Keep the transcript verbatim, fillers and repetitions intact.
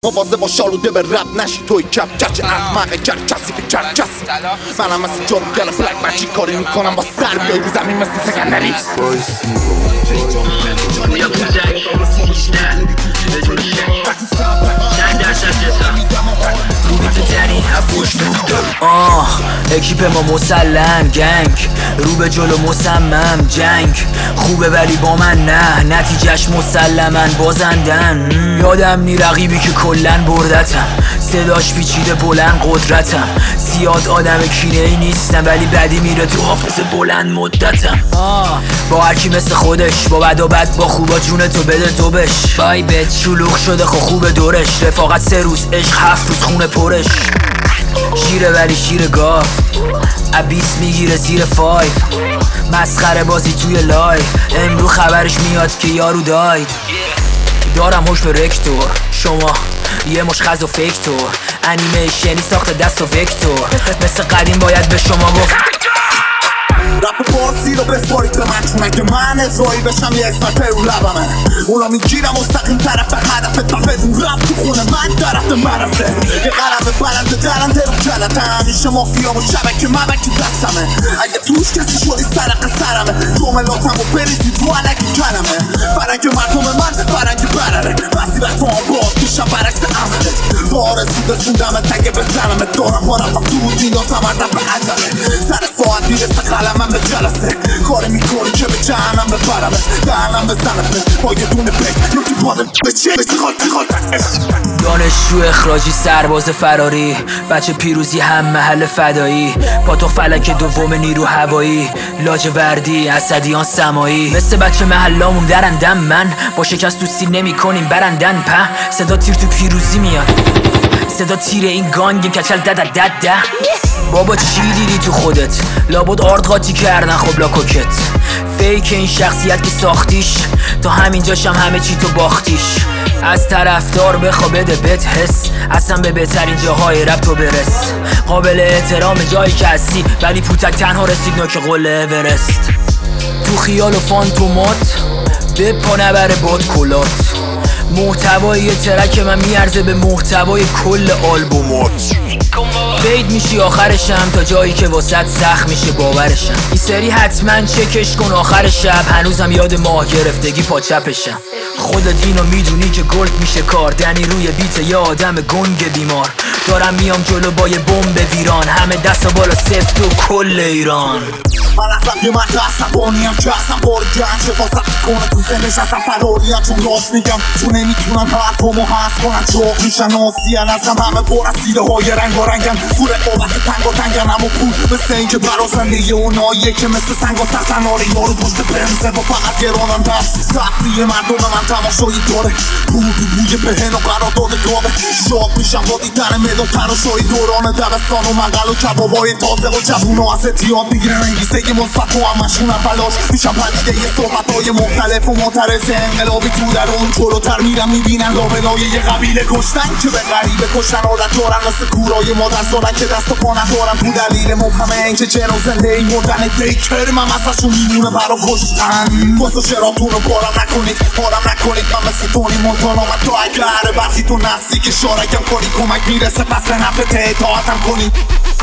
مواظب باش آلوده به رب نشی توی کپ چچ احمق گر کسی که چر کسی منم مثل جاروگر بلک مچی کاری میکنم با سر بیای رو زمین مثل سکندری آه اکیپ ما مسلم گنگ رو به جلو مصمم جنگ خوبه ولی با من نه نتیجهش مسلمن بازندن یادم نی رقیبی که کلن بردتم صداش پیچیده بلند قدرتم زیاد آدم کینه ای نیستم ولی بدی میره تو حافظه بلند مدتم آه با هرکی مثل خودش با بد و بد با خوبا جون تو بده تو بش بای بت شلوغ شده خو خوب دورش رفاقت سه روز عشق هفت روز خونه پرش شیره ولی شیر گاف عبیس میگیره زیر فایف مسخره بازی توی لایف امرو خبرش میاد که یارو داید دارم هوش به رکتور شما یه مش خز و فکتور انیمیشنی ساخت دست و وکتور مثل قدیم باید به شما گفت رپ پارسی رو بسپارید به من چون اگه من اجرایی بشم یه اسنایپر رو لبمه اونا میگیرم مستقیم طرف هدفت و بدون رپ تو خونه من طرف مرسه یه قلم بلند درنده رو کلتم همیشه مافیام و شبکه مبکی دستمه اگه توش کسی شدی سرق سرمه جملاتم و بریزی تو علکی کلمه فرنگ مردم من فرنگ برره بسی بر تو هم باد میشم برعکس عملت بارزی بسوندم تگه بزنمه دارم با رفم تو بود میدازم هر دفعه عجله سر ساعت میرسه قلمم به جلسه کاری میکنی که به جهنم ببرمه دهنم بزنمه با یه دونه بک رو که بادم به چه بخواد بخواد دانشجو اخراجی سرباز فراری بچه پیروزی هم محل فدایی پاتوق فلک دوم نیرو هوایی لاجوردی اسدیان سمایی مثل بچه محلامون درندم من با شکست تو سیب نمی کنیم برندن په صدا تیر تو پیروزی میاد صدا تیر این گانگ کچل دد دد ده بابا چی دیدی تو خودت لابد آرد قاطی کردن خب لاکوکت فیک این شخصیت که ساختیش تا همینجاشم همه چی تو باختیش از طرفدار بخوا بده بهت حس اصلا به بهترین جاهای رپ تو برس قابل احترام جایی که هستی ولی پوتک تنها رسید نوک قله اورست تو خیال و فانتومات به پا نبره باد کلات محتوای ترک من میارزه به محتوای کل آلبومات فید میشی آخرشم تا جایی که واسط سخت میشه باورشم این سری حتما چکش کن آخر شب هنوزم یاد ماه گرفتگی پا چپشم خودت اینو میدونی که گلد میشه کار دنی روی بیت یه آدم گنگ بیمار دارم میام جلو با یه بمب ویران همه دستا بالا سفت و کل ایران من اصلا یه من دستم بانیم که اصلا باری گنج حفاظت میکنه تو زنش اصلا فراریم چون راست میگم چون نمیتونن حرفامو حس کنن چاق میشن آسیان اصلا همه پر از سیده های رنگ و رنگن تو رقابت تنگ و تنگن اما پول مثل این که برا زندگی اوناییه که مثل سنگ و سختن آره یارو پشت برمزه و فقط گرانم دست تفریه مردم من تماشایی داره بود و بوی بهن و قرار داده گابه شاق میشم با دیدن مدال تراشایی دوران دبستان و منقل و کبابای تازه و جوون و از اتیاد میگیرن انگیزه که مثبت و همشونم بلاش میشم پدیده یه صحبتهای مختلف و معترض انقلابی تو در اون جلوتر میرم میبینن لابلای یه قبیله کشتن که به غریبه کشتن عادت دارن مثل کورای مادر زادن که دست و پا ندارن تو دلیل مبهم این که جن و زنده ای مردن دیکر من ازشون میمونه برا کشتن واسه شراتون رو بارم نکنید بارم نکنید من مثل تونی مونتانا من تو اگه هر برخی تو نزدیک شارکم کنی کمک میرسه پس به نفت اطاعتم کنی